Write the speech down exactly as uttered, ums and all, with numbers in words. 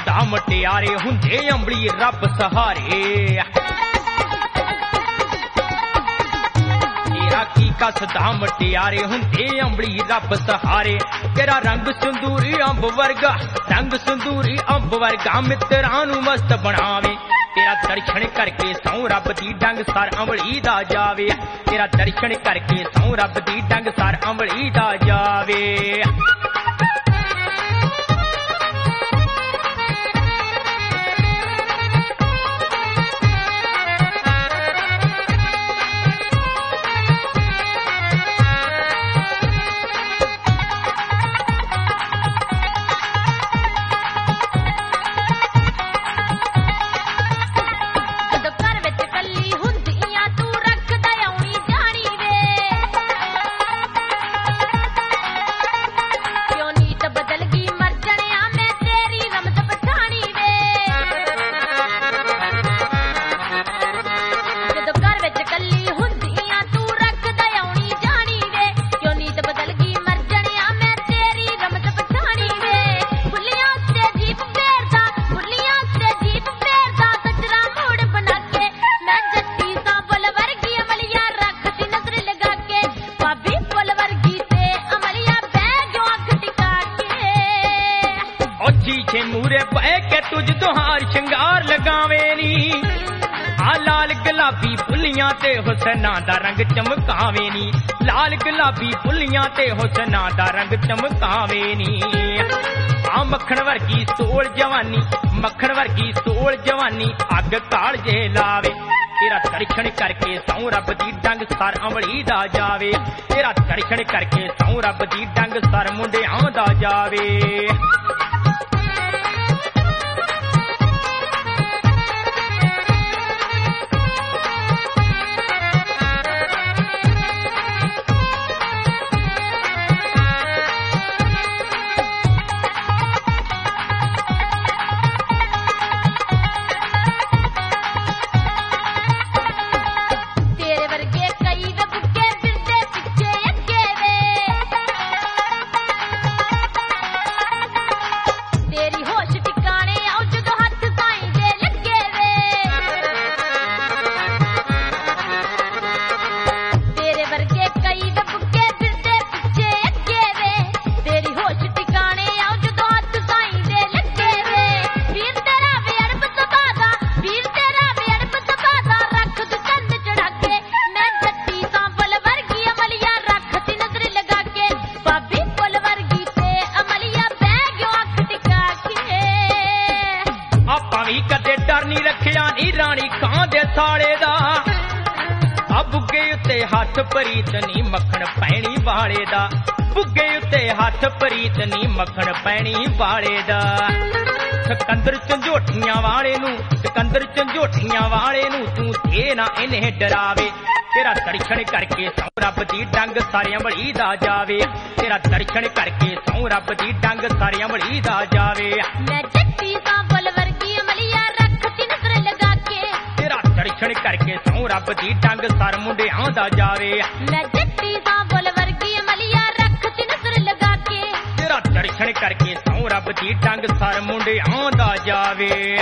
कसदा मटियारे हुंदे अंबली रब सहारे। तेरा की कसदा मटियारे हुंदे अंबली रब सहारे। तेरा रंग संदूरी अंब वर्गा रंग संदूरी अंब वर्गा मित्रां नूं मस्त बनावे। तेरा दर्शन करके सौ रब दी डंग सर अंबली दा जावे। तेरा दर्शन करके सौ रब दी डंग सर अंबली दा जावे। मूरे पै के तुझ तुहार श्रृंगार लगावे नी। आ लाल गुलाबी फुलियां ते हुसना दा रंग चमकावे नी। लाल गुलाबी फुलियां ते हुसना दा रंग चमकावे नी। आ मक्खण वर्गी सोल जवानी मक्खण वर्गी सोल जवानी अग काल जे लावे। तेरा दर्शन करके सौ रब दी डंग सर अंबली दा जावे। तेरा दर्शन करके सौ रब दी डंग सर मुंडियां दा जावे। कदे डर नहीं रखिया नी रानी कां दे साले दा। आ बुग्गे उत्ते हथ परीत नी मक्खण पैणी वाले दा। बुग्गे उत्ते हथ परीत नी मक्खण पैणी वाले दा। सिकंदर झंझोटियां वाले नू सिकंदर झंझोटियां वाले नू तू थे ना इन्हें डरावे। तेरा दर्शन करके सौ रब दी डंग सारे अंबली दा जावे। तेरा दर्शन करके सौ रब दी डंग सारे अंबली दा जावे। मैं जट्टी सा फुल वर्गी अमलिया रखती नजर लगा के। तेरा दर्शन करके सौ रब दी डंग सर मुंडियां दा जावे। मैं जट्टी सा फुल वर्गी अमलिया रखती नजर लगा के। तेरा दर्शन करके सौ रब दी डंग सर मुंडियां दा जावे।